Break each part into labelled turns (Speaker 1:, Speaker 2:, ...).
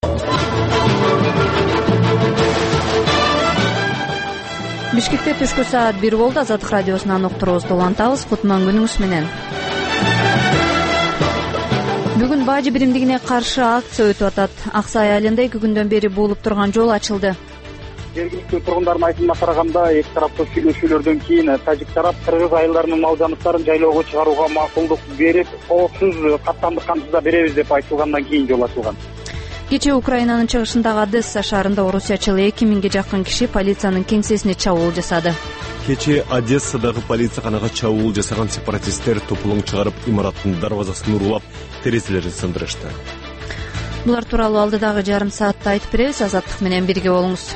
Speaker 1: Бишкекте түшкү саат 1 болду. Азаттык радиосунан уктуруубузду улантабыз. Кутман күнүңүз менен. Бүгүн бажы биримдигине каршы акция өтүп атат. Аксай айылында 2 күндөн бери буулуп турган жол ачылды.
Speaker 2: Жергиликтүү тургундардын айтымына караганда, эки тараптуу сүйлөшүүлөрдөн кийин тажик тарап кыргыз айылдарынын мал жаныбарын жайлоого чыгарууга макулдук берип, коопсуз каттамдык камсызда беребиз деп айтылгандан кийин жол ачылган.
Speaker 1: Кечээ Украинанын чыгышындагы Одесса шаарында орусиячыл 2000ге жакын киши полициянын кеңсесине чабуул жасады.
Speaker 3: Кечээ Одессадагы полицияканага чабуул жасаган сепаратисттер топулуң чыгарып, имараттын дарбазасын уруулап, терезелерин сындырышты.
Speaker 1: Булар тууралуу алдыдагы жарым саатта айтып беребиз. Азаттык менен бирге болуңуз.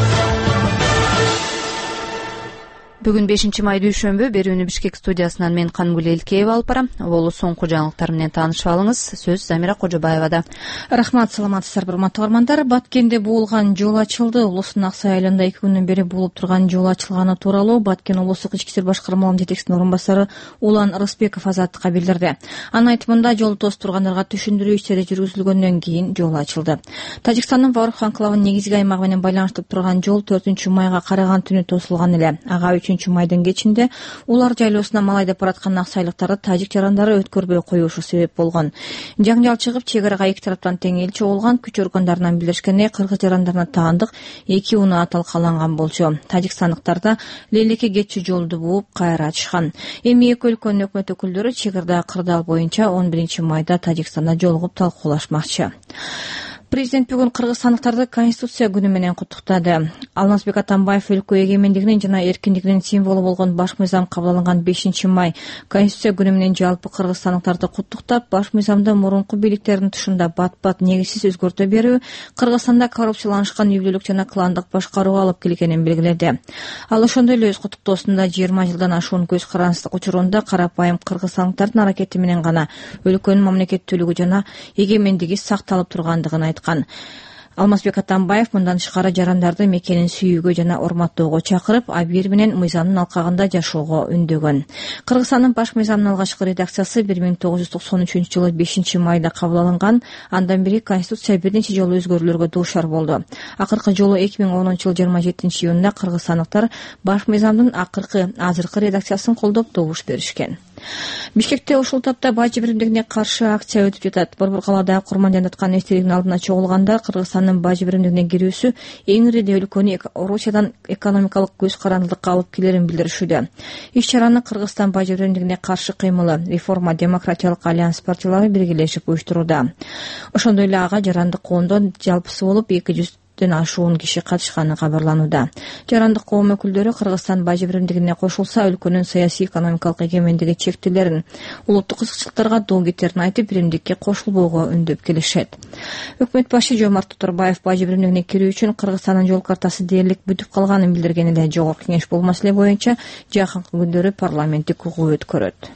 Speaker 1: Бүгүн 5 май дүйшөмбү. Берүүнү Бишкек студиясынан мен Кангүл Элкеева алып барам. Болу соңку жаңылыктар менен таанышып алыңыз. Сөз Замира Кожобаевада.
Speaker 4: Рахмат, саламатсыздарбы урматтуу угармандар. Баткенде буулган жол ачылды. Улуттун Аксай айылында 2 күндөн бери буулуп турган жол ачылганы тууралуу Баткен облустук ички иштер башкармалыгынын жетекчисинин орун басары Улан Рыспеков Азаттыкка билдирди. Анын айтымында, жолду тосуп тургандарга түшүндүрүү иштери жүргүзүлгөндөн кийин жол ачылды. Тажикстандын Варх анклавынын негизги аймагы менен байланыштырып турган жол 4-майга караган түнү тосулган эле. Ага 3-майдын кечинде улар жайлоосуна мал айдап бараткан аксайлыктарды тажик жарандары өткөрбөй коюшу себеп болгон. Жаңжал чыгып, чек арага эки тараптан тең эл чогулган. Күч органдарынан билдиришкендей, кыргыз жарандарына таандык 2 унаа талкаланган болчу. Тажикстандыктар да лелеке кетчү жолду бууп кайра ачышкан. Эми эки өлкөнүн өкмөт өкүлдөрү чек арада кырдаал боюнча 11-майда Тажикстанда жолугуп талкуулашмакчы. Президент бүгүн кыргызстандыктарды Конституция күнү менен куттуктады. Алмазбек Атамбаев өлкө эгемендигинин жана эркиндигинин символу болгон баш мыйзам кабыл алынган 5-май Конституция күнү менен жалпы кыргызстандыктарды куттуктап, баш мыйзамды мурунку бийликтердин тушунда бат-бат негизсиз өзгөртө берүү Кыргызстанда коррупцияланышкан үй-бүлөлүк жана кландык башкарууга алып келгенин белгиледи. Ал ошондой эле өз куттуктоосунда 20 жылдан ашуун көз карансыздык учурунда карапайым кыргызстандыктардын аракети менен гана өлкөнүн мамлекеттүүлүгү жана эгемендиги сакталып тургандыгын айткан. Алмазбек Атамбаев мындан тышкары жарандарды мекенин сүйүүгө жана урматтоого чакырып, абийир менен мыйзамдын алкагында жашоого үндөгөн. Кыргызстандын баш мыйзамынын алгачкы редакциясы 1993-жылы 5-майда кабыл алынган. Андан бери Конституция бир нече жолу өзгөрүүлөргө дуушар болду. Акыркы жолу 2010-жылы 27-июнда кыргызстандыктар баш мыйзамдын азыркы редакциясын колдоп добуш беришкен. Бишкекте ушул тапта бажы биримдигине каршы акция өтүп жатат. Борбор калаадагы Курман жандыткан эстелигинин алдына чогулганда Кыргызстандын бажы биримдигине кирүүсү эң ири өлкөнү Орусиядан экономикалык көз карандылыкка алып келерин билдиришүүдө. Иш чараны Кыргызстан бажы биримдигине каршы кыймылы Реформа демократиялык альянс партиялары биргелешип уюштурууда. Ошондой эле ага жарандык коомдон жалпысы болуп 200 ашуун киши катышканы кабарланууда. Жарандык коом өкүлдөрү Кыргызстан бажы биримдигине кошулса, өлкөнүн саясий экономикалык эгемендиги чектелерин, улуттук кызыкчылыктарга доо кетерин айтып, биримдикке кошулбоого үндөп келишет. Өкмөт башы Жомарт Тоторбаев бажы биримдигине кирүү үчүн Кыргызстандын жол картасы дээрлик бүтүп калганын билдирген эле. Жогорку кеңеш бул маселе боюнча жакынкы күндөрү парламенттик угуу өткөрөт.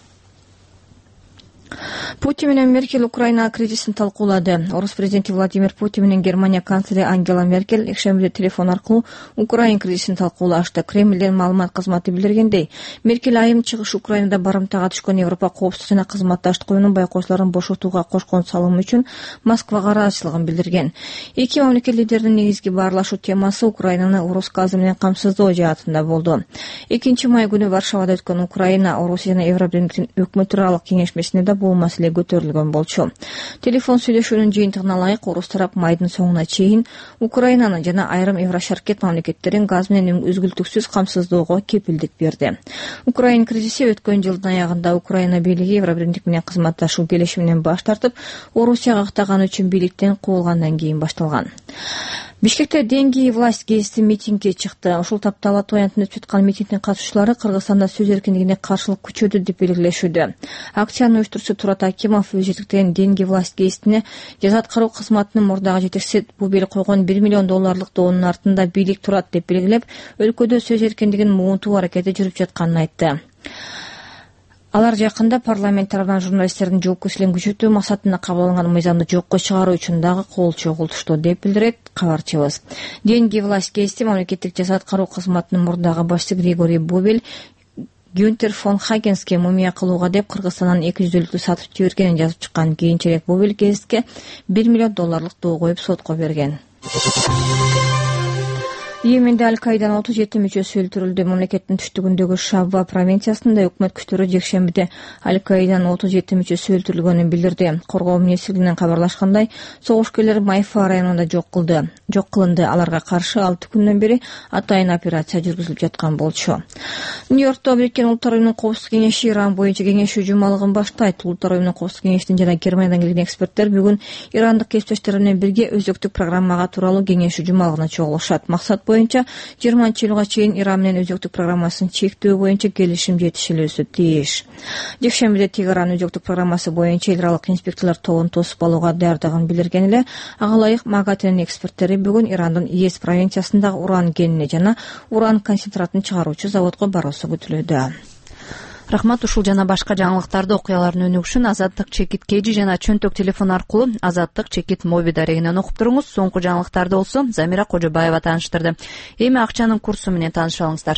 Speaker 4: Путин менен Меркель Украина кризисин талкуулады. Орус президенти Владимир Путин менен Германия канцлери Ангела Меркель ишембиде телефон аркылуу Украина кризисин талкуулашты. Кремлдин маалымат кызматы билдиргендей, Меркель айым чыгыш Украинада барымтага түшкөн Европа коопсуздук жана кызматташтык уюмунун байкоочуларын бошотууга кошкон салымы үчүн Москвага ыраазычылыгын билдирген. Эки мамлекет лидеринин негизги баарлашуу темасы Украинаны урус газы менен камсыздоо жаатында болду. 2-май күнү Варшавада өткөн Украина, Орусия жана Евробиримдиктин өкмөт аралык кеңешмесинде бул маселе көтөрүлгөн болчу. Телефон сүйлөшүүнүн жыйынтыгына ылайык орус тарап майдын соңуна чейин Украинаны жана айрым Еврошаркет мамлекеттерин газ менен үзгүлтүксүз камсыздоого кепилдик берди. Украина кризиси өткөн жылдын аягында Украина бийлиги Евробиримдик менен кызматташуу келишиминен баш тартып, Орусияга актаганы үчүн бийликтен куугалгандан кийин башталган. Бишкекте деньги и власть гезити митингге чыкты. Ушул тапта Алатуу аянтында өтүп жаткан митингдин катышуучулары Кыргызстанда сөз эркиндигине каршылык күчөдү деп белгилешүүдө. Акцияны уюштуруучу Турат Акимов өз жетектеген деньги власть гезитине жаза аткаруу кызматынын мурдагы жетекчиси Бубел койгон $1 миллион доонун артында бийлик турат деп белгилеп, өлкөдө сөз эркиндигин муунтуу аракети жүрүп жатканын айтты. Алар жакында парламент тарабынан журналисттердин жоопкерчилигин күчөтүү максатында кабыл алынган мыйзамды жокко чыгаруу үчүн дагы кол чогултушту деп билдирет кабарчыбыз. Деньги власть гезити мамлекеттик жаза аткаруу кызматынын мурдагы башчысы Григорий Бубел Гюнтер фон Хагенске мумия кылууга деп Кыргызстандан 250 сатып жибергенин жазып чыккан. Кийинчерээк бул белгиске $1 миллион доо коюп сотко берген. Йеменде Аль-Каиданын 37 мүчөсү өлтүрүлдү. Мамлекеттин түштүгүндөгү Шабва провинциясында өкмөт күчтөрү жекшембиде Аль-Каиданын 37 мүчөсү өлтүрүлгөнүн билдирди. Коргоо министрлигинен кабарлашкандай, согушкерлер Майфа районунда жок кылынды. Аларга каршы 6 күндөн бери атайын операция жүргүзүлүп жаткан болчу. Нью-Йоркто Бириккен Улуттар Уюмунун Коопсуздук кеңеши Иран боюнча кеңешүү жумалыгын баштайт. Улуттар Уюмунун Коопсуздук кеңешинин жана Германиядан келген эксперттер бүгүн ирандык кесиптештери менен бирге өзөктүк программага тууралуу кеңешүү жумалыгына чогулушат. Максат боюнча 20-жылга чейин Иран менен өзөктүк программасын чектөө боюнча келишим жетишилүүсү тийиш. Жекшембиде Тегеран өзөктүк программасы боюнча эл аралык инспекторлор тобун тосуп алууга даярдыгын билдирген эле ага ылайык МАГАТЭнин эксперттери бүгүн Ирандын Иес провинциясындагы уран кенине жана уран концентратын чыгаруучу заводко баруусу күтүлүүдө.
Speaker 1: Рахмат. Ушул жана башка жаңылыктарды, окуялардын өнүгү үчүн Азаттык чекит кежи жана чөнтөк телефон аркылуу Азаттык чекит моби дарегинен окуп туруңуз. Соңку жаңылыктарды болсо Замира Кожобаева тааныштырды. Эми акчанын курсу менен таанышып алыңыздар.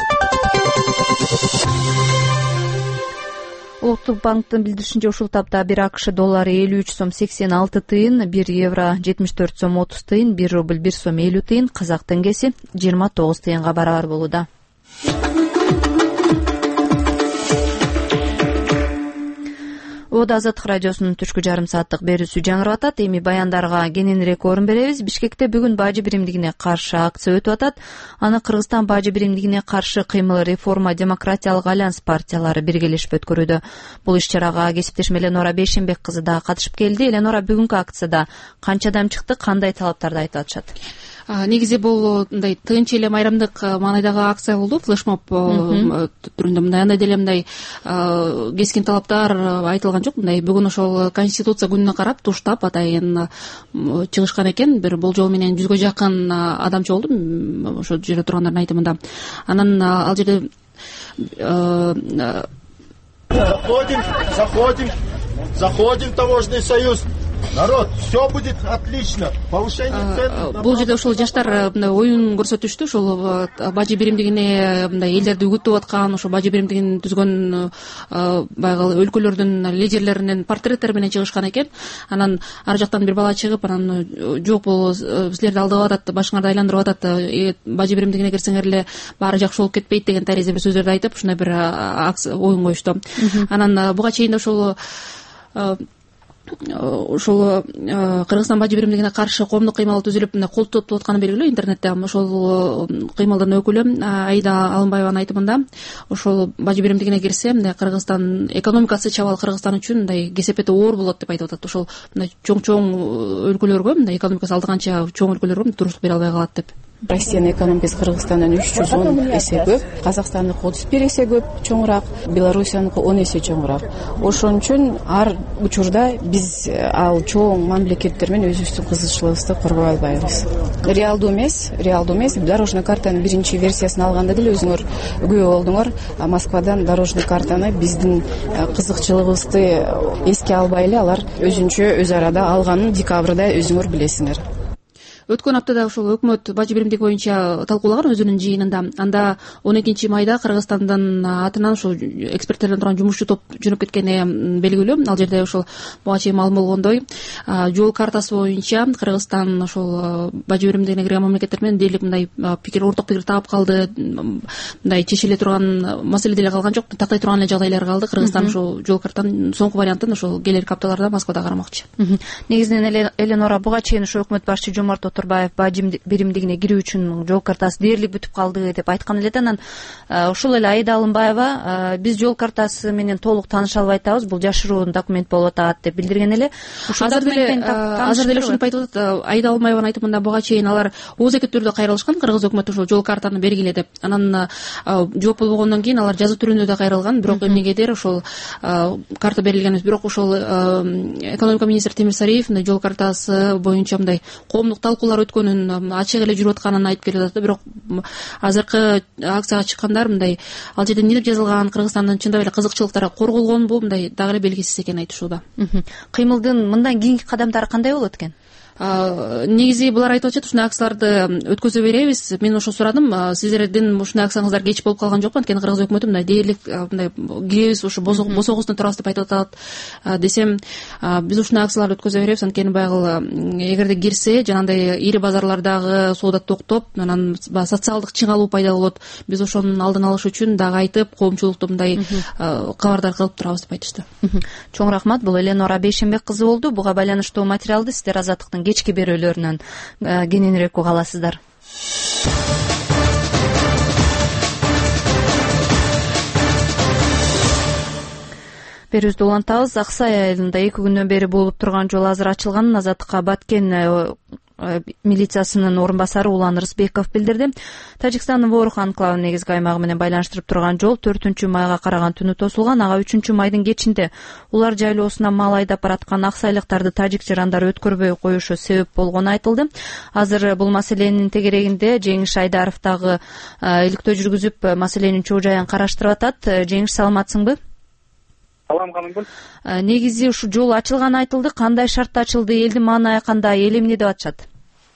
Speaker 1: Улуттук банктын билдиришинче ушул тапта 1 АКШ доллары 53 сом 86 тыйын, 1 евро 74 сом 30 тыйын, 1 рубль 1 сом 50 тыйын, казак теңгеси 29 тыйынга барабар болууда. Ода Азаттык радиосунун түшкү жарым сааттык берүүсү жаңырып атат. Эми баяндарга кененирээк орун беребиз. Бишкекте бүгүн бажы биримдигине каршы акция өтүп атат. Аны Кыргызстан бажы биримдигине каршы кыймыл реформа демократиялык альянс партиялары биргелешип өткөрүүдө. Бул иш-чарага кесиптешим Эленора Бейшенбек кызы да катышып келди. Эленора, бүгүнкү акцияда канча адам чыкты, кандай талаптарды айтып атышат?
Speaker 5: Негизи бул мындай тынч эле майрамдык маанайдагы акция болду, флешмоб түрүндө. Андай деле мындай кескин талаптар айтылган жок. Мындай бүгүн ошол Конституция күнүнө карап туштап атайын чыгышкан экен. Бир болжол менен 100гө жакын адамчы болду, ошол жерде тургандардын айтымында. Анан ал жерде
Speaker 6: заходим в таможенный союз. Народ, все будет отлично. Повышение цен.
Speaker 5: Бул жерде ошол жаштар оюн көрсөтүштү. Ошол бажы биримдигине мындай элдерди үгүттөп аткан, ошол бажы биримдигин түзгөн баягы өлкөлөрдүн лидерлеринин портреттери менен чыгышкан экен. Анан ар жактан бир бала чыгып, анан жок бул силерди алдап атат, башыңарды айландырып атат, бажы биримдигине кирсеңер эле баары жакшы болуп кетпейт деген таризи бир сөздөрдү айтып, ушундай бир оюн коюшту. Анан буга чейин да ошол Кыргызстан бажы биримдигине каршы коомдук кыймал түзүлүп колтоп атканы белгилүү интернетте. Ошол кыймалдын өкүлү Айда Алымбаеванын айтымында ошол бажы биримдигине кирсе Кыргызстан экономикасы чабал Кыргызстан үчүн мындай кесепети оор болот деп айтып атат. Ошол чоң өлкөлөргө, экономикасы алдыганча чоң өлкөлөргө туруштук бере албай калат деп.
Speaker 7: Россиянын экономикасы Кыргызстандан 310 эсе көп, Казакстандыкы 31 эсе көп, чоңураак, Белоруссияныкы 10 эсе чоңураак. Ошон үчүн ар учурда биз ал чоң мамлекеттер менен өзүбүздүн кызычылыгыбызды коргой албайбыз. Реалдуу эмес. Дорожный картанын биринчи версиясын алганда деле өзүңөр күбө болдуңор. Москвадан дорожный картаны биздин кызыкчылыгыбызды эске албай эле алар өзүнчө өз арада алганын декабрда өзүңөр билесиңер.
Speaker 5: Өткөн аптада ошол өкмөт бажы биримдиги боюнча талкуулаган өзүнүн жыйынында. Анда 12 майда Кыргызстандын атынан ошол эксперттерден турган жумушчу топ жөнөп кеткени белгилүү. Ал жерде ошол буга чейин маалым болгондой, жол картасы боюнча Кыргызстан ошол бажы биримдигине кирген мамлекеттер менен дээрлик мындай орток пикир таап калды. Мындай чечиле турган маселе деле калган жок, тактай турган эле жагдайлар калды. Кыргызстан ошол жол картанын соңку вариантын ошол келерки апталарда Москвада карамакчы.
Speaker 1: Негизинен Эленора, буга чейин ошо өкмөт башчы Жомарт Турбаев бажы биримдигине кирүү үчүн жол картасы дээрлик бүтүп калды деп айткан эле. Анан ошол эле Айда Алымбаева биз жол картасы менен толук тааныша албай атабыз, бул жашыруу документ болуп атат деп билдирген эле.
Speaker 5: Азыр деле ушинтип айтып атат. Айда Алымбаеванын айтымында буга чейин алар оозеки түрдө кайрылышкан, Кыргыз өкмөтү ошол жол картаны бергиле деп. Анан жооп болбогондон кийин алар жазуу түрүндө да кайрылган, бирок эмнегедир ошол карта берилген эмес. Бирок ошол экономика министри Тимир Сариев жол картасы боюнча мындай коомдук талкуулар өткөнүн, ачык эле жүрүп атканын айтып келип атат. Бирок азыркы акцияга чыккандар мындай ал жерде эмне деп жазылган, Кыргызстандын чындап эле кызыкчылыктары корголгонбу, мындай дагы эле белгисиз экенин айтышууда.
Speaker 1: Кыймылдын мындан кийинки кадамдары кандай болот экен?
Speaker 5: негизи булар айтып атышат ушундай акцияларды өткөзө беребиз. Мен ошо сурадым, сиздердин ушундай акцияңыздар кеч болуп калган жокпу? Анткени кыргыз өкмөтү мындай дээрлик мындай киребиз, ушу босогусуна турабыз деп айтып атат десем, биз ушундай акцияларды өткөзө беребиз. Анткени баягы эгерде кирсе, жанагындай ири базарлардагы соода токтоп, анан социалдык чыңалуу пайда болот. Биз ошонун алдын алыш үчүн дагы айтып, коомчулукту мындай кабардар кылып турабыз деп айтышты.
Speaker 1: Чоң рахмат. Бул Эленора Бейшенбек кызы болду. Буга байланыштуу материалды сиздер Азаттыктын кечки берүүлөрүнөн кененирээк уга аласыздар. Берүүбүздү улантабыз. Ак сай айылында 2 күндөн бери болуп турган жол азыр ачылганын Азаттыкка Баткен милициясынын орун басары Улан Рысбеков билдирди. Тажикстандын Ворух анклавы негизги аймагы менен байланыштырып турган жол 4-майга караган түнү тосулган. Ага 3-майдын кечинде улар жайлоосуна мал айдап бараткан аксайлыктарды тажик жарандар өткөрбөй коюшу себеп болгону айтылды. Азыр бул маселенин тегерегинде Жеңиш Айдаров дагы иликтөө жүргүзүп, маселенин чоо жайын караштырып атат. Жеңиш, саламатсыңбы?
Speaker 2: Салам канымгүл.
Speaker 1: Негизи ушу жол ачылганы айтылды. Кандай шартта ачылды? Элдин маанайы кандай? Эл эмне деп атышат?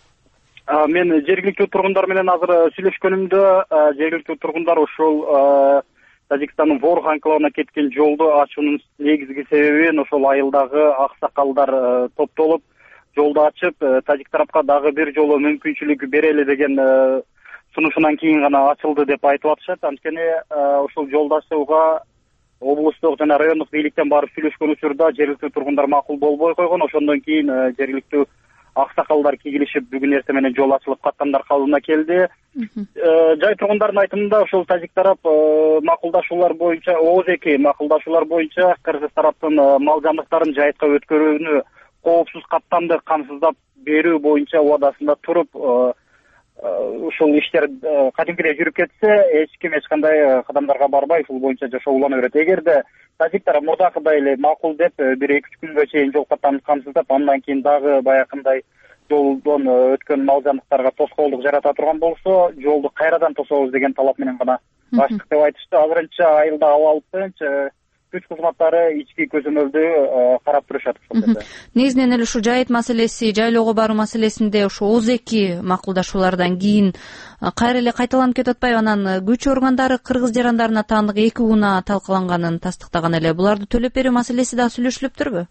Speaker 2: Мен жергиликтүү тургундар менен азыр сүйлөшкөнүмдө, жергиликтүү тургундар ошол Тажикстандын Ворух анклавына кеткен жолду ачуунун негизги себебин ошол айылдагы аксакалдар топтолуп, жолду ачып, тажик тарапка дагы бир жолу мүмкүнчүлүк берели деген сунушунан кийин гана ачылды деп айтып атышат. Анткени ошол жолду ачууга облустук жана райондук бийликтен барып сүйлөшкөн учурда жергиликтүү тургундар макул болбой койгон. Ошондон кийин жергиликтүү аксакалдар кигилишип, бүгүн эртең менен жол ачылып, каттамдар кабылына келди. Жай тургундардын айтымында ошол тажик тарап макулдашуулар боюнча, ооз-эки макулдашуулар боюнча кыргыз тараптын мал жандыктарын жайытка өткөрүүнү коопсуз каттамды камсыздап берүү боюнча убадасында туруп, ушул иштер кадимкидей жүрүп кетсе, эч ким эч кандай кадамдарга барбай, ушул боюнча жашоо улана берет. Эгерде тажик тарап мурдакыдай эле макул деп 1-2 күнгө чейин жол каттамды камсыздап, андан кийин дагы баягындай жолдон өткөн мал жандыктарга тоскоолдук жарата турган болсо, жолду кайрадан тособуз деген талап менен гана баштык деп айтышты. Азырынча айылда абал тынч, күч кызматтары ички көзөмөлдү карап турушат ушул жерде.
Speaker 1: Негизинен эле ушу жайыт маселеси, жайлоого баруу маселесинде ушу ооз-эки макулдашуулардан кийин кайра эле кайталанып кетип атпайбы? Анан күч органдары кыргыз жарандарына таандык 2 унаа талкаланганын тастыктаган эле. Буларды төлөп берүү маселеси дагы сүйлөшүлүптүрбү?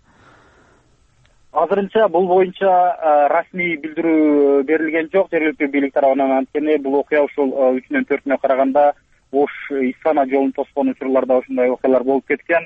Speaker 2: Азырынча бул боюнча расмий билдирүү берилген жок жергиликтүү бийлик тарабынан. Анткени бул окуя ушул 3-4-нө караганда Ош Исфана жолун тоскон учурларда ушундай окуялар болуп кеткен.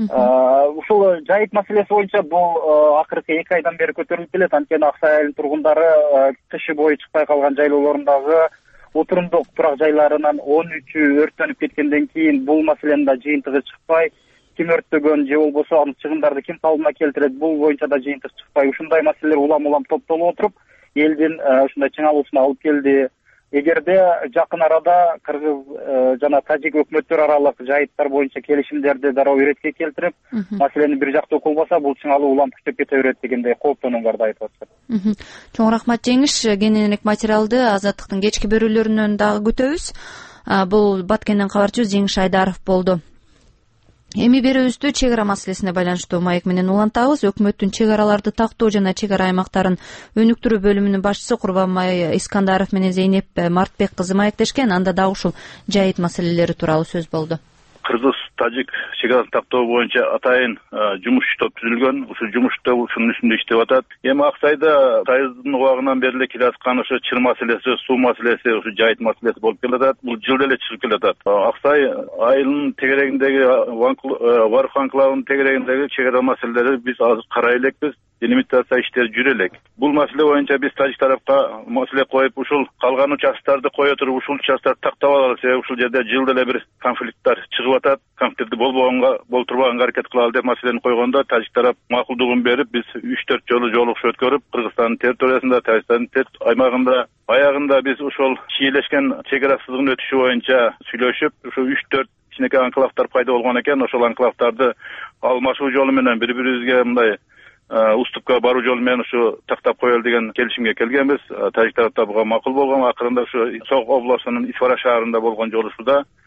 Speaker 2: Ушул жайыт маселеси боюнча бул акыркы 2 айдан бери көтөрүлүп келет. Анткени Ак сай айылынын тургундары кышы бою чыкпай калган жайлоолорундагы отурумдук турак жайларынын 13-ü өрттөнүп кеткенден кийин бул маселенин да жыйынтыгы чыкпай, ким өрттөгөн же болбосо анын чыгымдарды ким калыбына келтирет, бул боюнча да жыйынтык чыкпай, ушундай маселелер улам топтолуп отуруп, элдин ушундай чыңалуусуна алып келди. Эгерде жакын арада кыргыз жана тажик өкмөттөр аралык жайыттар боюнча келишимдерди дароо иретке келтирип, маселени бир жактуу кылбаса, бул чыңалуу улам күчөп кете берет дегендей кооптонууңарды айтып атышат.
Speaker 1: Чоң рахмат Жеңиш. Кененирээк материалды Азаттыктын кечки берүүлөрүнөн дагы күтөбүз. Бул Баткенден кабарчыбыз Жеңиш Айдаров болду. Эми берүүбүздү чек ара маселесине байланыштуу маек менен улантабыз. Өкмөттүн чек араларды тактоо жана чек ара аймактарын өнүктүрүү бөлүмүнүн башчысы Курбанбай Искандаров менен Зейнеп Мартбек кызы маектешкен. Анда дагы ушул жайыт маселелери тууралуу сөз болду.
Speaker 8: Кыргыз-тажик чек арасын тактоо боюнча атайын жумуш топ түзүлгөн. Ушул жумуш тобу ушунун үстүндө иштеп атат. Эми Ак сайда сайыздын убагынан бери эле келе аткан ушу чыр маселеси, суу маселеси, ушу жайыт маселеси болуп келатат. Бул жылда эле чыгып келатат. Ак сай айылынын тегерегиндеги, Ворух анклавынын тегерегиндеги чек ара маселелери биз азыр карай элекпиз. Делимитация иштери жүрө элек. Бул маселе боюнча биз тажик тарапка маселе коюп, ушул калган участтарды кое туруп, ушул участтарды тактап алалы. Себеби ушул жерде жылда эле бир конфликттер чыгып атат. Конфликти болтурбаганга аракет кылалы деп маселени койгондо, тажик тарап макулдугун берип, биз 3-4 жолу жолугуш өткөрүп, Кыргызстандын территориясында, Тажикстандын аймагында, аягында биз ушул чийлешкен чек ара сызыгын өтүшү боюнча сүйлөшүп, ушу 3-4 кичинекей анклавдар пайда болгон экен. Ошол анклавдарды алмашуу жолу менен бири-бирибизге мындай уступка баруу жолу менен ушу тактап коелу деген келишимге келгенбиз. Тажик тарапта буга макул болгон. Акырында ушу Сок областынын Исфара шаарында болгон жолугушууда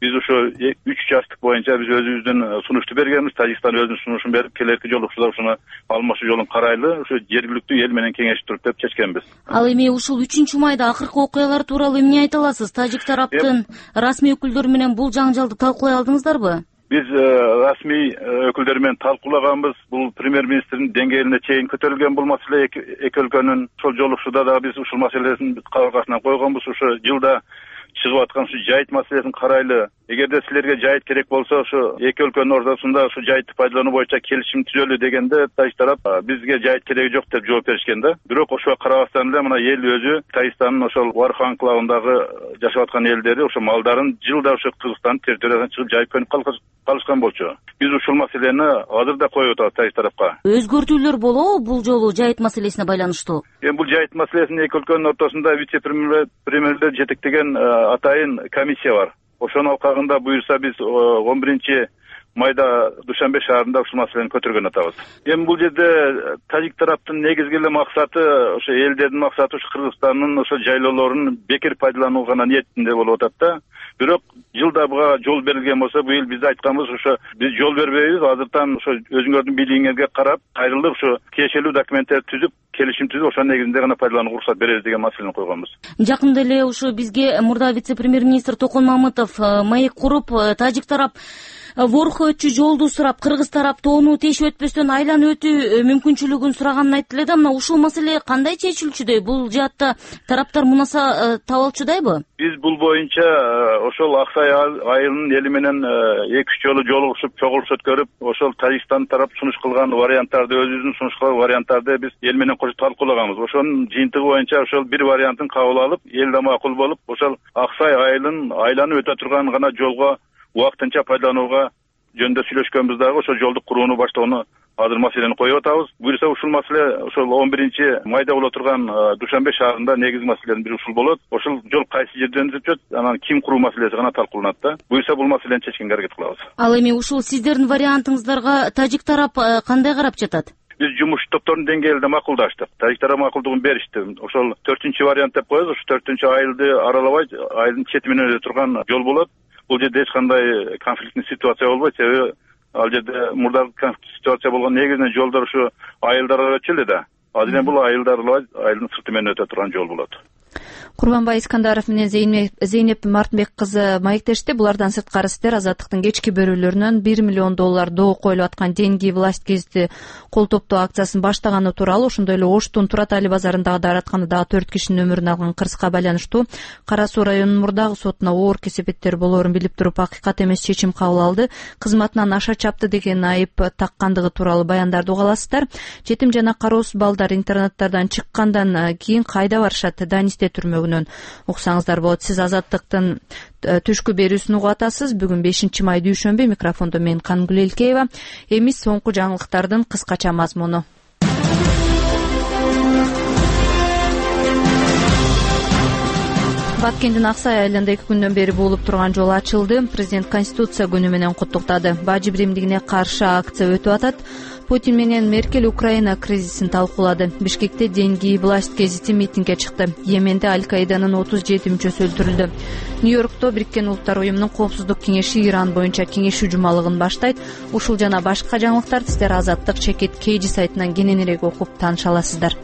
Speaker 8: Биз ошо 3 жаштык боюнча биз өзүбүздүн сунушту бергенбиз. Тажикстан өзүнүн сунушун берип, келерки жолукчулар ушуну алмашуу жолун карайлы, ошо жергиликтүү эл менен кеңешип туруп деп чечкенбиз.
Speaker 9: Ал эми ушул 3-майда акыркы окуялар тууралуу эмне айта аласыз? Тажик тараптын расмий өкүлдөрү менен бул жаңжалды талкуулай алдыңыздарбы?
Speaker 8: Биз расмий өкүлдөр менен талкуулаганбыз. Бул премьер-министрдин деңгээлине чейин көтөрүлгөн бул маселе эки өлкөнүн. Ошол жолукчуда да биз ушул маселесин кабыргасына койгонбуз. Ошо жылда чыгып аткан ушу жайыт маселесин карайлы. Эгерде силерге жайыт керек болсо, ошо эки өлкөнүн ортосунда ушу жайытты пайдалануу боюнча келишим түзөлү дегенде, Тажик тарап бизге жайыт кереги жок деп жооп беришкен да. Бирок ошого карабастан эле мына эл өзү Тажикстандын ошол Варха анклавындагы жашап аткан элдери ошо малдарын жылда ошо Кыргызстан территориясына чыгып жайып көнүп калышкан болчу. Биз ушул маселени азыр да коюп атабыз Тажик тарапка.
Speaker 9: Өзгөртүүлөр болобу бул жолу жайыт маселесине байланыштуу?
Speaker 8: Эми бул жайыт маселесин эки өлкөнүн ортосунда вице-премьерлер жетектеген атайын комиссия бар. Ошонун алкагында буюрса биз 11-майда Душанбе шаарында ушул маселени көтөргөн атабыз. Эми бул жерде Тажик тараптын негизги эле максаты, ошо элдердин максаты ушу Кыргызстандын ошо жайлоолорун бекер пайдалануу гана ниетинде болуп атат да. Бирок жылда буга жол берилген болсо, быйыл биз айтканбыз, ошо биз жол бербейбиз. Азыртан ошо өзүңөрдүн бийлигиңерге карап, кайрылып ошо тиешелүү документтер түзүп, келишим түзүп, ошонун негизинде гана пайдаланууга уруксат беребиз деген маселени койгонбуз.
Speaker 9: Жакында эле ушу бизге мурда вице-премьер-министр Токон Мамытов маек куруп, Тажик тарап Ворхо өтчү жолду сурап, Кыргыз тарап тоону тешип өтпөстөн айланып өтүү мүмкүнчүлүгүн сураганын айтты да. Мына ушул маселе кандай чечилчүдөй? Бул жаатта тараптар мунаса табалчудайбы?
Speaker 8: Биз бул боюнча ошол Аксай айылынын эли менен 2-3 жолу жолугушуп, чогулуш өткөрүп, ошол Тажикстан тарап сунуш кылган варианттарды, өзүбүздүн сунуш кылган варианттарды биз эл менен кошо талкуулаганбыз. Ошонун жыйынтыгы боюнча ошол бир вариантын кабыл алып, эл да макул болуп, ошол Аксай айылын айланып өтө турган гана жолго убактынча пайдаланууга жөнүндө сүйлөшкөнбүз дагы. Ошол жолду курууну баштоону азыр маселени коюп атабыз. Буюрса ушул маселе ошол 11-майда боло турган Душанбе шаарында негизги маселенин бири ушул болот. Ошол жол кайсы жерден өтөт, анан ким куруу маселеси гана талкууланат да. Буюрса бул маселени чечкенге аракет кылабыз.
Speaker 9: Ал эми ушул сиздердин вариантыңыздарга Тажик тарап кандай карап жатат?
Speaker 8: Биз жумуш топторунун деңгээлинде макулдаштык. Тажик тарап макулдугун беришти. Ошол 4-вариант деп коебуз. Ошо 4-айылды аралабай, айылдын чети менен өтө турган жол болот. Бул жерде эч кандай конфликтный ситуация болбойт. Себеби ал жерде мурдагы конфликтный ситуация болгон негизинен жолдор ушу айылдар өтчү эле да. Азыр эми бул айылдар айылдын сырты менен өтө турган жол болот.
Speaker 1: Курманбай Искандаров менен Зейнеп Мартынбек кызы маектешти. Булардан сырткары сиздер Азаттыктын кечки берүүлөрүнөн $1 миллион доо коюлуп аткан деньги власть гезити кол топтоо акциясын баштаганы тууралуу, ошондой эле Оштун Турат Али базарындагы дааратканы дагы 4 кишинин өмүрүн алган кырсызга байланыштуу Кара Суу районунун мурдагы сотуна оор кесепеттер болоорун билип туруп акыйкат эмес чечим кабыл алды. Кызматынан аша чапты деген айып таккандыгы тууралуу баяндарды уга аласыздар. Жетим жана кароосуз балдар интернаттардан чыккандан кийин кайда барышат? Данисте түрмөгүнөн уксаңыздар болот. Сиз Азаттыктын түшкү берүүсүн угуп атасыз. Бүгүн 5-май дүйшөмбү. Микрофондо мен Кангүл Элкеева. Эми соңку жаңылыктардын кыскача мазмуну. Баткендин Аксай айылында 2 күндөн бери буулуп турган жол ачылды. Президент Конституция күнү менен куттуктады. Бажы биримдигине каршы акция өтүп атат. Путин менен Меркель Украина кризисин талкуулады. Бишкекте деньги власть гезити митингге чыкты. Йеменде Аль-Каиданын 37 мүчөсү өлтүрүлдү. Нью-Йоркто Бириккен Улуттар уюмунун коопсуздук кеңеши Иран боюнча кеңешүү жумалыгын баштайт. Ушул жана башка жаңылыктарды сиздер Азаттык чекит KG сайтынан кененирээк окуп тааныша аласыздар.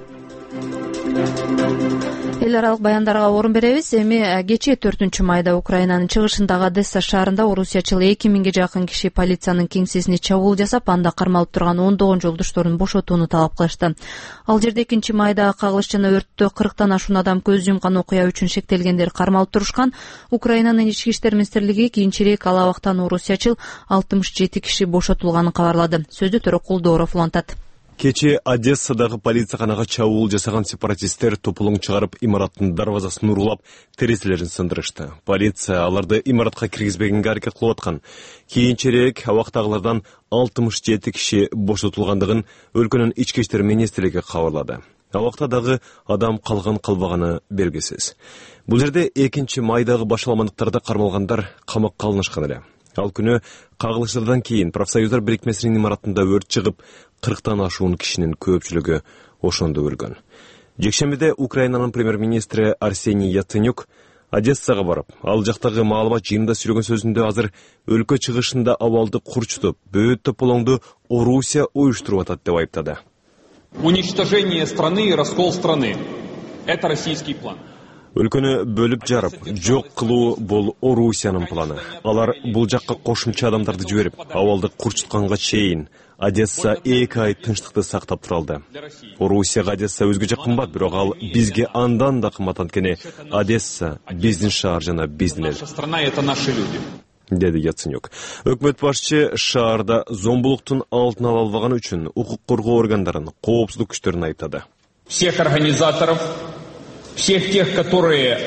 Speaker 1: Эл аралык баяндарга орун беребиз. Эми кечээ 4-майда Украинанын чыгышындагы Одесса шаарында орусиячыл 2000ге жакын киши полициянын кеңсесине чабуул жасап, анда кармалып турган 10 жолдошторун бошотууну талап кылышты. Ал жерде 2-майда кагылыш жана өрттө 40тан ашуун адам көз жумкан окуя үчүн шектелгендер кармалып турушкан. Украинанын ички иштер министрлиги кийинчерээк ал абактан орусиячыл 67 киши бошотулганын кабарлады. Сөздү Төрө Кулдооров улантат.
Speaker 3: Кече Одессадагы полицияканага чабуул жасаган сепаратисттер топулуң чыгарып, имараттын дарбазасын уруулап, терезелерин сындырышты. Полиция аларды имаратка киргизбегенге аракет кылып аткан. Кийинчерээк абактагылардан 67 киши бошотулгандыгын өлкөнүн ички иштер министрлиги кабарлады. Абакта дагы адам калган-калбаганы белгисиз. Бул жерде 2-майдагы башаламандыктарда кармалгандар камакка алынышкан эле. Ал күнү кагылыштардан кийин профсоюздар бирикмесинин имаратында өрт чыгып, 40тан ашуун кишинин көпчүлүгү ошондо өлгөн. Жекшембиде Украинанын премьер-министри Арсений Яценюк Одессага барып, ал жактагы маалымат жыйынында сүйлөгөн сөзүндө азыр өлкө чыгышында абалды курчутуп, бөөт тополоңду Орусия уюштуруп атат деп айыптады.
Speaker 10: Уничтожение страны и раскол страны – это российский план.
Speaker 3: Өлкөнү бөлүп жарып, жок кылуу бул Орусиянын планы. Алар бул жакка кошумча адамдарды жиберип, абалды курчутканга чейин Одесса 2 ай тынчтыкты сактап туралды. Орусияга Одесса өзгөчө кымбат, бирок ал бизге андан да кымбат, анткени Одесса биздин шаар жана биздин эл.
Speaker 10: Страна это наши люди.
Speaker 3: Деди Яценюк. Өкмөт башчы шаарда зомбулуктун алдын ала албаганы үчүн укук коргоо органдарын, коопсуздук күчтөрүн айыптады.
Speaker 10: Всех организаторов, всех тех, которые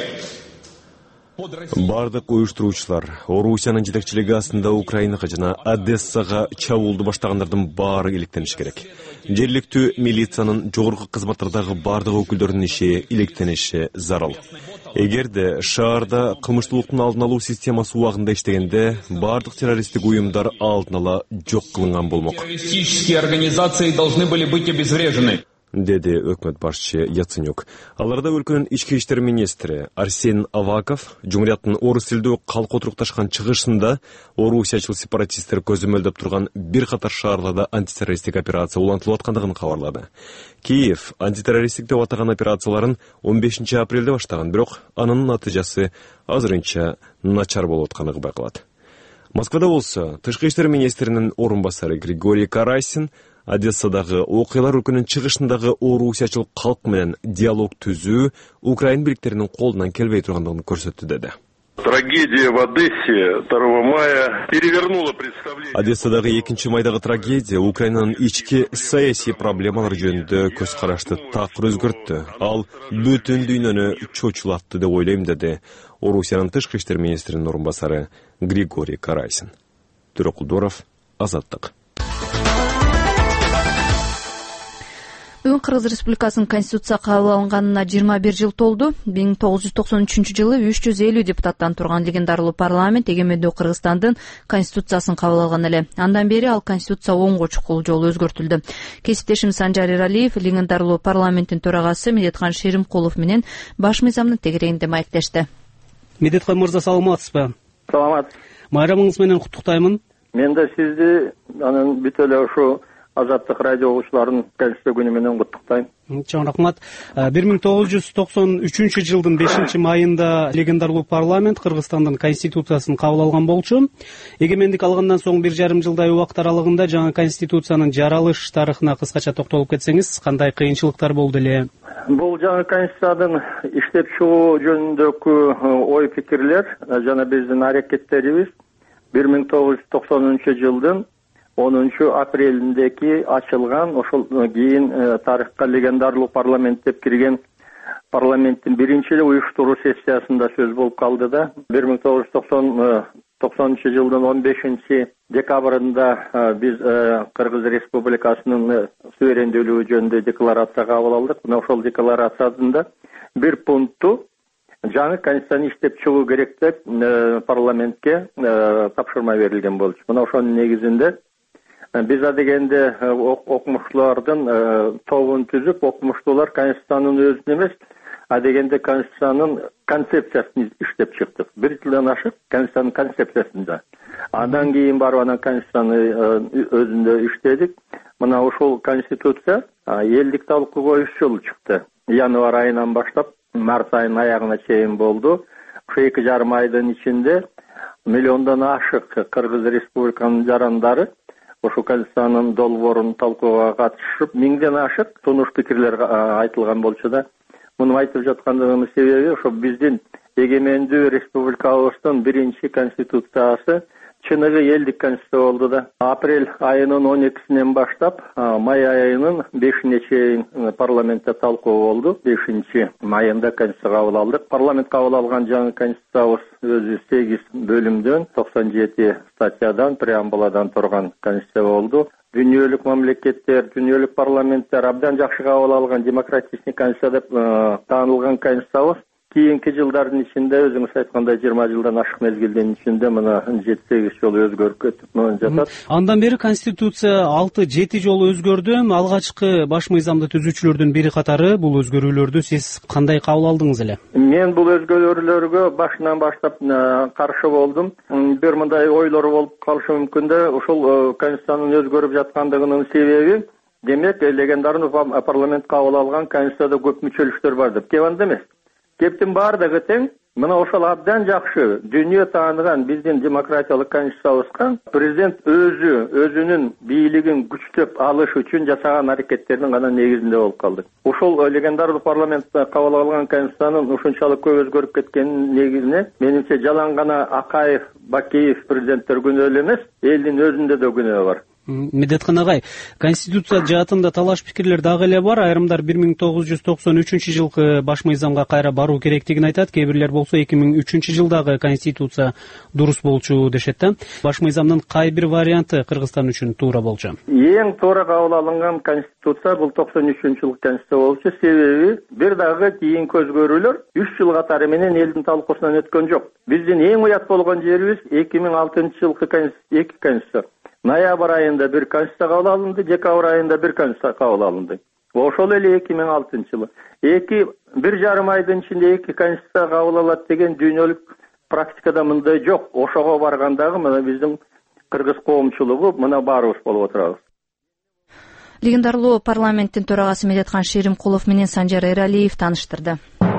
Speaker 3: бардык уюштуруучулар, Орусиянын жетекчилиги астында Украинага жана Одессага чабуулду баштагандардын баары иликтениш керек. Жергиликтүү милициянын жогорку кызматтардагы бардык өкүлдөрүнүн иши иликтениши зарыл. Эгерде шаарда кылмыштуулуктун алдын алуу системасы убагында иштегенде, бардык террористтик уюмдар алдын ала жок кылынган болмок.
Speaker 10: Террористические организации должны были быть обезврежены.
Speaker 3: Деди өкмөт башчы Яценюк. Аларда өлкөнүн ички иштер министри Арсен Аваков Жумурияттын орус тилдүү калк отурукташкан чыгышында орусиячыл сепаратисттер көзөмөлдөп турган бир катар шаарларда антитеррористтик операция улантылып аткандыгын кабарлады. Киев антитеррористтик деп атаган операцияларын 15 апрелде баштаган, бирок анын натыйжасы азырынча начар болуп аткандыгы байкалат. Москвада болсо тышкы иштер министринин орун басары Григорий Карасин Одессадагы окуялар өлкөнүн чыгышындагы орусиячыл калк менен диалог түзүү Украин бийликтеринин колунан келбей тургандыгын көрсөттү деди.
Speaker 11: Трагедия в Одессе 2 мая перевернула представление.
Speaker 3: Одессадагы 2 майдагы трагедия Украинанын ички саясий проблемалары жөнүндө көз карашты такыр өзгөрттү. Ал бүтүн дүйнөнү чочулатты деп ойлойм, деди Орусиянын тышкы иштер министринин орун басары Григорий Карасин. Төрөкулдуров, Азаттык.
Speaker 1: Бүгүн Кыргыз Республикасынын Конституция кабыл алынганына 21 жыл толду. 1993 жылы 350 депутаттан турган легендарлуу парламент эгемендүү Кыргызстандын Конституциясын кабыл алган эле. Андан бери ал Конституция оңго чукул жолу өзгөртүлдү. Кесиптешим Санжар Эралиев легендарлуу парламенттин төрагасы Медеткан Шеримкулов менен баш мыйзамдын тегерегинде маектешти.
Speaker 12: Медеткан мырза, саламатсызбы?
Speaker 2: Саламат.
Speaker 12: Майрамыңыз менен куттуктаймын.
Speaker 2: Мен да сизди анын бүт эле ушу Азаттык радио угуучуларын Конституция күнү менен куттуктайм.
Speaker 12: Чоң рахмат. 1993 жылдын 5 майында легендарлуу парламент Кыргызстандын Конституциясын кабыл алган болчу. Эгемендик алгандан соң 1,5 жылдай убакыт аралыгында жаңы Конституциянын жаралыш тарыхына кыскача токтолуп кетсеңиз, кандай кыйынчылыктар болду эле?
Speaker 2: Бул жаңы Конституциянын иштеп чыгуу жөнүндөгү ой пикирлер жана биздин аракеттерибиз 1993 жылдын 10 апрелиндеки ачылган, ошол кийин тарыхка легендарлуу парламент деп кирген парламенттин биринчи эле уюштуруу сессиясында сөз болуп калды да. 1990 жылдын 15 декабрында биз Кыргыз Республикасынын суверендүүлүгү жөнүндө декларация кабыл алдык. Мына ошол декларациядын бир пункту жаңы конституцияны иштеп чыгуу керек деп парламентке тапшырма берилген болчу. Мына ошонун негизинде биз адегенде окумуштуулардын тобун түзүп, окумуштуулар Конституциянын өзүн эмес, адегенде Конституциянын концепциясын иштеп чыктык. 1 жылдан ашык Конституциянын концепциясында. Андан кийин барып анан Конституцияны өзүндө иштедик. Мына ошол Конституция элдик талкууга 3 жолу чыкты. Январь айынан баштап март айынын аягына чейин болду. Ошо 2,5 айдын ичинде миллиондон ашык Кыргыз Республиканын жарандары ошо Конституциянын долбоорун талкууга катышып, 1000ден ашык сунуш пикирлер айтылган болчу да. Муну айтып жаткандыгымдын себеби ошо биздин эгемендүү республикабыздын биринчи конституциясы чыныгы элдик конституция болду да. Апрель айынын 12-синен баштап май айынын 5-ине чейин парламентте талкуу болду. 5-майында конституция кабыл алдык. Парламент кабыл алган жаңы конституциябыз өзү 8 бөлүмдөн 97 статьядан, преамбуладан турган конституция болду. Дүйнөлүк мамлекеттер, дүйнөлүк парламенттер абдан жакшы кабыл алган демократичный конституция деп таанылган конституциябыз
Speaker 13: кийинки жылдардын ичинде өзүңүз айткандай 20 жылдан ашык мезгилдин ичинде мына 7-8 жолу өзгөрүп кетип жатат.
Speaker 12: Андан бери конституция 6-7 жолу өзгөрдү. Алгачкы баш мыйзамды түзүүчүлөрдүн бири катары бул өзгөрүүлөрдү сиз кандай кабыл алдыңыз эле?
Speaker 13: Мен бул өзгөрүүлөргө башынан баштап каршы болдум. Бир мындай ойлор болуп калышы мүмкүн да, ушул конституциянын өзгөрүп жаткандыгынын себеби демек легендарный парламент кабыл алган конституцияда көп мүчөлүктөр бар деп. Кеп анда эмес. Кептин бардыгы тең. Мына ошол абдан жакшы дүйнө тааныган биздин демократиялык конституциябызга президент өзүнүн бийлигин күчтөп алыш үчүн жасаган аракеттердин гана негизинде болуп калды. Ошол легендарный парламентте кабыл алган конституциянын ушунчалык көп өзгөрүп кеткенинин негизине менимче жалаң гана Акаев, Бакеев президенттер күнөө эле эмес, элдин өзүндө да күнөө бар.
Speaker 12: Медеткан агай, конституция жаатында талаш пикирлер дагы эле бар. Айрымдар 1993-жылкы баш мыйзамга кайра баруу керектигин айтат, кээ бирлер болсо 2003-жылдагы конституция дурус болчу дешет да. Баш мыйзамдын кай бир варианты Кыргызстан үчүн туура болчу?
Speaker 13: Эң туура кабыл алынган конституция бул 93-жылкы конституция болчу. Себеби бир дагы кийинки өзгөрүүлөр 3 жыл катары менен элдин талкуусунан өткөн жок. Биздин эң уят болгон жерибиз 2006-жылкы конституция. Ноябрь айында бир конституция кабыл алынды, декабрь айында бир конституция кабыл алынды. Ошол эле 2006-жылы. 1,5 айдын ичинде 2 конституция кабыл алат деген дүйнөлүк практикада мындай жок. Ошого баргандагы мына биздин кыргыз коомчулугу мына баарыбыз болуп отурабыз.
Speaker 1: Легендарлуу парламенттин төрагасы Медеткан Шеримкулов менен Санжар Эралиев тааныштырды.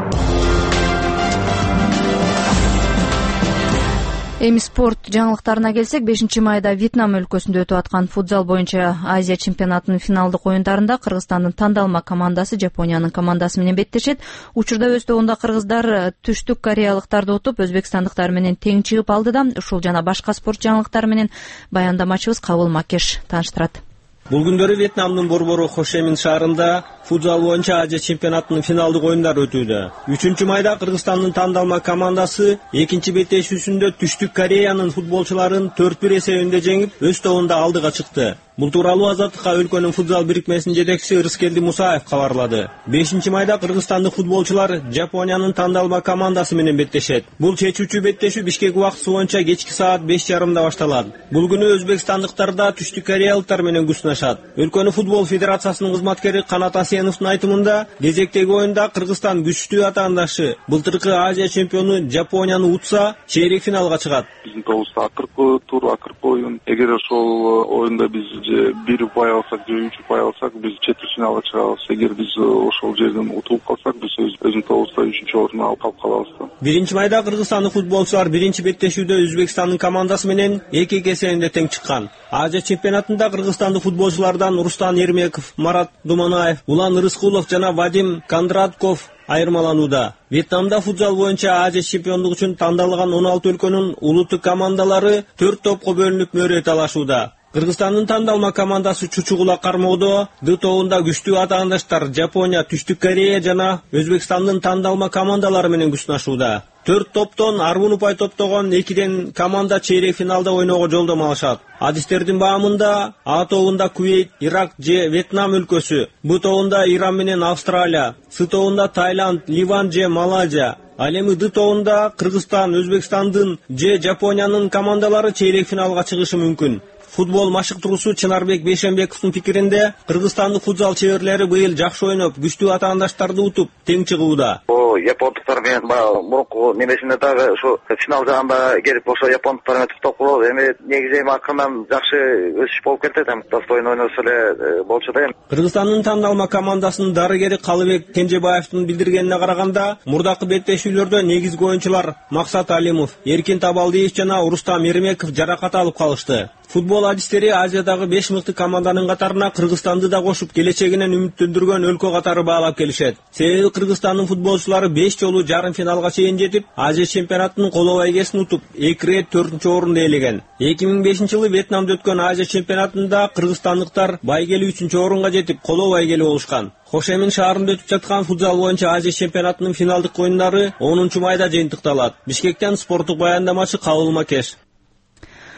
Speaker 1: Эми спорт жаңылыктарына келсек, 5-майда Вьетнам өлкөсүндө өтүп аткан футзал боюнча Азия чемпионатынын финалдык оюндарында Кыргызстандын тандалма командасы Жапониянын командасы менен беттешет. Учурда өз тобунда кыргыздар Түштүк Кореялыктарды утуп, өзбекстандыктар менен тең чыгып алды да. Ушул жана башка спорт жаңылыктары менен баяндамачыбыз Кабыл Макеш тааныштырат.
Speaker 14: Бул күндөрү Вьетнамдын борбору Хошемин шаарында футзал боюнча Азия чемпионатынын финалдык оюндары өтүүдө. 3-майда Кыргызстандын тандалма командасы экинчи беттешүүсүндө Түштүк Кореянын футболчуларын 4-1 эсебинде жеңип, өз тобунда алдыга чыкты. Бул тууралуу Азаттыкка өлкөнүн футзал бирикмесинин жетекчиси Ырыскелди Мусаев кабарлады. 5-майда кыргызстандык футболчулар Жапониянын тандалма командасы менен беттешет. Бул чечүүчү беттешүү Бишкек убактысы боюнча кечки саат 5:30 башталат. Бул күнү өзбекстандыктар да Түштүк Кореялыктар менен күчүнашат. Өлкөнүн футбол федерациясынын кызматкери Канат Асеновдун айтымында, кезектеги оюнда Кыргызстан күчтүү атаандашы былтыркы Азия чемпиону Жапонияны утса, чейрек финалга чыгат.
Speaker 15: Биздин тобубузда акыркы тур, акыркы оюн. Эгер ошол оюнда биз же 1 упай алсак, же 3 упай алсак, биз четвертьфиналга чыгабыз. Эгер биз ошол жерден утулуп калсак, биз өзүбүздүн тобубузда 3-орунду алып калабыз.
Speaker 14: 1-майда кыргызстандык футболчулар 1-беттешүүдө Өзбекстандын командасы менен 2-2 эсебинде тең чыккан. Азия чемпионатында кыргызстандык футболчулардан Рустан Ермеков, Марат Думанаев, Улан Рыскулов жана Вадим Кондратков айырмаланууда. Вьетнамда футзал боюнча Азия чемпиондугу үчүн тандалган 16 өлкөнүн улуттук командалары 4 топко бөлүнүп мөрөй талашууда. Кыргызстандын тандалма командасы Чучугула кармоодо Д тобунда күчтүү атаандаштар Жапония, Түштүк Корея жана Өзбекстандын тандалма командалары менен күчүнашууда. 4 топтон арбун упай топтогон 2 команда чейрек финалда ойноого жолдомо алышат. Адистердин баамында А тобунда Кувейт, Ирак же Вьетнам өлкөсү, Б тобунда Иран менен Австралия, С тобунда Таиланд, Ливан же Малайзия. Ал эми Д тобунда Кыргызстан, Өзбекстандын же Жапониянын командалары чейрек финалга чыгышы мүмкүн. Футбол машыктыруусу Чынарбек Бейшенбековдун пикиринде, кыргызстандык футзал чеберлери быйыл жакшы ойноп, күчтүү атаандаштарды утуп, тең чыгууда.
Speaker 16: Япондуктар менен мурунку немесинде дагы ушу финал жагында келип ошо япондуктар менен токтолуп, эми негизи акырынан жакшы өсүш болуп кетет, достойно ойносо эле болчу да.
Speaker 14: Кыргызстандын тандалма командасынын дарыгери Калыбек Кенжебаевдин билдиргенине караганда, мурдакы беттешүүлөрдө негизги оюнчулар Максат Алимов, Эркин Табалдиев жана Рустам Ермеков жаракат алып калышты. Футбол адистери Азиядагы 5 мыкты команданын катарына Кыргызстанды да кошуп, келечегинен үмүттөндүргөн өлкө катары баалап келишет. Себеби Кыргызстандын футболчулары 5 жолу жарым финалга чейин жетип, Азия чемпионатынын коло байгесин утуп, 2 рет 4-орунду ээлеген. 2005-жылы Вьетнамда өткөн Азия чемпионатында кыргызстандыктар байгели 3-орунга жетип, коло байгели болушкан. Хошемин шаарында өтүп жаткан футзал боюнча Азия чемпионатынын финалдык оюндары 10-майда жыйынтыкталат. Бишкектен спорттук баяндамачы Кабыл Макеш.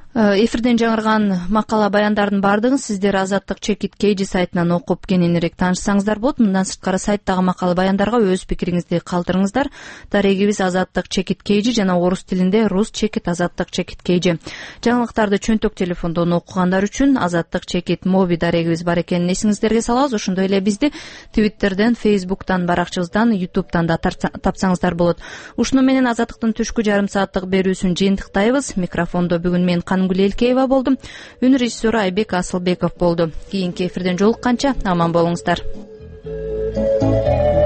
Speaker 1: Эфирден жаңырган макала баяндардын баардыгын сиздер Азаттык Чекит Кейжи сайтынан окуп кененирээк таанышсаңыздар болот. Мындан сырткары сайттагы макала баяндарга өз пикириңизди калтырыңыздар. Дарегибиз Азаттык Чекит Кейжи жана орус тилинде Рус Чекит Азаттык Чекит Кейжи. Жаңылыктарды чөнтөк телефондон окугандар үчүн Азаттык Чекит моби дарегибиз бар экенин эсиңиздерге салабыз. Ошондой эле бизди Твиттерден, Фейсбуктан, баракчыбыздан, Ютубтан да тапсаңыздар болот. Ушуну менен Азаттыктын түшкү жарым сааттык берүүсүн жыйынтыктайбыз. Микрофондо бүгүн мен Канымгүл Элкеева болдум. Үн режиссеру Айбек Асылбеков болду. Кийинки эфирден жолукканча аман болуңуздар.